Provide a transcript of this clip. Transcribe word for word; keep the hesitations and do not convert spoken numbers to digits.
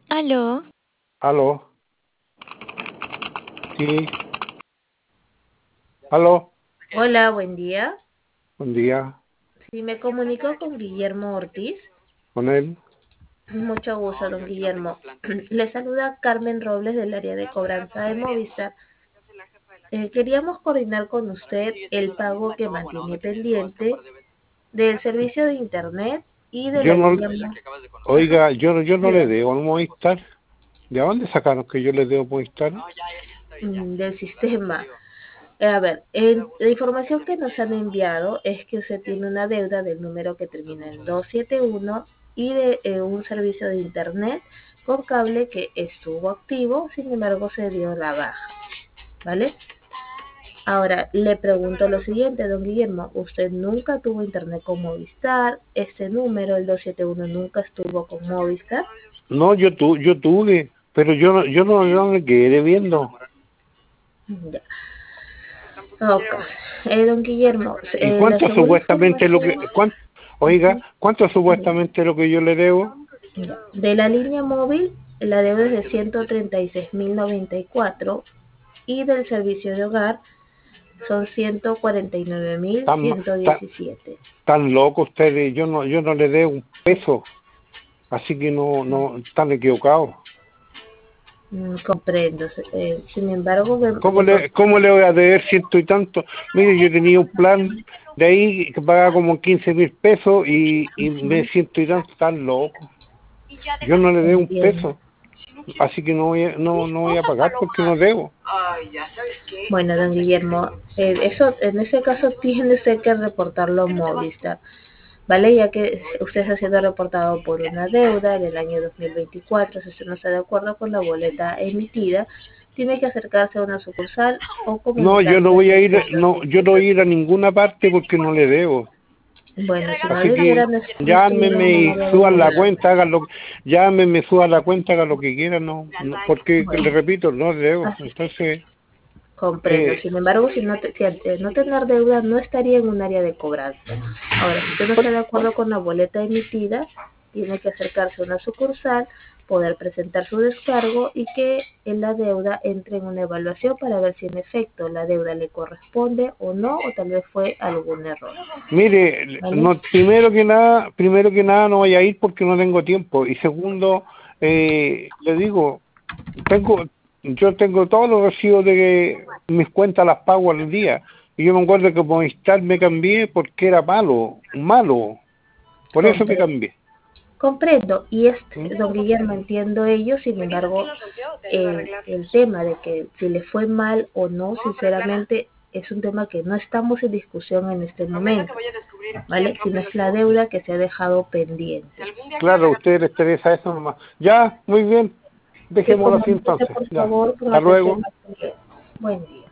Aló, Aló, sí, aló, Hola, buen día. buen día, Sí, me comunico con Guillermo Ortiz. con él. Mucho gusto, don Guillermo. Le saluda Carmen Robles del área de cobranza de Movistar. Eh, queríamos coordinar con usted el pago que mantiene pendiente del servicio de Internet y de Yo la no, línea mo- Ajá, oiga, yo, yo no le dígame. debo al Movistar. ¿De dónde sacaron que yo le debo a Movistar? Mm, del sistema. Eh, A ver, el- la información que nos han enviado es que usted tiene una deuda del número que termina en doscientos setenta y uno y de eh, un servicio de internet con cable que estuvo activo, sin embargo se dio la baja, ¿vale? Ahora, le pregunto lo siguiente, don Guillermo, ¿usted nunca tuvo internet con Movistar? ¿Este número, el doscientos setenta y uno, nunca estuvo con Movistar? No, yo tu, yo tuve, pero yo no, yo no, yo no me quedé debiendo. Ya. Ok. Eh, don Guillermo, ¿Y eh, la cuánto segunda supuestamente lo que, información. cuánto, oiga, cuánto supuestamente lo que yo le debo? Ya. De la línea móvil, la deuda es de ciento treinta y seis mil noventa y cuatro y del servicio de hogar son ciento cuarenta y nueve mil Tan, ma- ciento tan, diecisiete. tan loco ustedes, yo no, yo no le debo un peso, así que no, no, están equivocados. Mm, comprendo. Eh, sin embargo, me, ¿Cómo me le, confirmo. cómo le voy a deber ciento y tanto? Mire, yo tenía un plan de ahí que pagaba como quince mil pesos y, y me siento y tanto tan loco. Yo no le debo un Entiendo. peso, así que no voy a, no, no voy a pagar porque no debo. Bueno, don Guillermo, eh, eso, en ese caso tiene usted que reportarlo a Movistar, ¿vale? Ya que usted está siendo reportado por una deuda del año dos mil veinticuatro, si usted no está de acuerdo con la boleta emitida, tiene que acercarse a una sucursal o No, yo comunicarse no al voy a ir, servicio no, yo no voy a ir a ninguna parte porque no le debo. Bueno, si no Así debiera, que no, no estuviera en llámeme un y área de suban la cobranza. cuenta, hagan lo, llámeme, suban la cuenta, hagan lo que quieran, no, no porque le Bueno, repito, no le debo. así Entonces, comprendo. eh, Sin embargo, si no, te, si al no tener deuda, no estaría en un área de cobranza. Ahora, si usted no está de acuerdo con la boleta emitida, tiene que acercarse a una sucursal, poder presentar su descargo y que en la deuda entre en una evaluación para ver si en efecto la deuda le corresponde o no, o tal vez fue algún error. mire, ¿Vale? no, primero que nada, primero que nada no voy a ir porque no tengo tiempo. Y segundo, eh, le digo, tengo, yo tengo todos los recibos de que mis cuentas las pago al día. Y yo me acuerdo que por Movistar me cambié porque era malo, malo. Por eso que Comprendo. cambié. Comprendo, y ¿Mm? este, don Guillermo, entiendo ello, sin embargo, eh, el tema de que si le fue mal o no, sinceramente, es un tema que no estamos en discusión en este momento, ¿vale? Sino es la deuda que se ha dejado pendiente. Claro, a ustedes les interesa eso nomás. Ya, muy bien. Que Dejémoslo así comuníquese, entonces. por Ya. favor, con Hasta atención luego. al cliente. Buen día.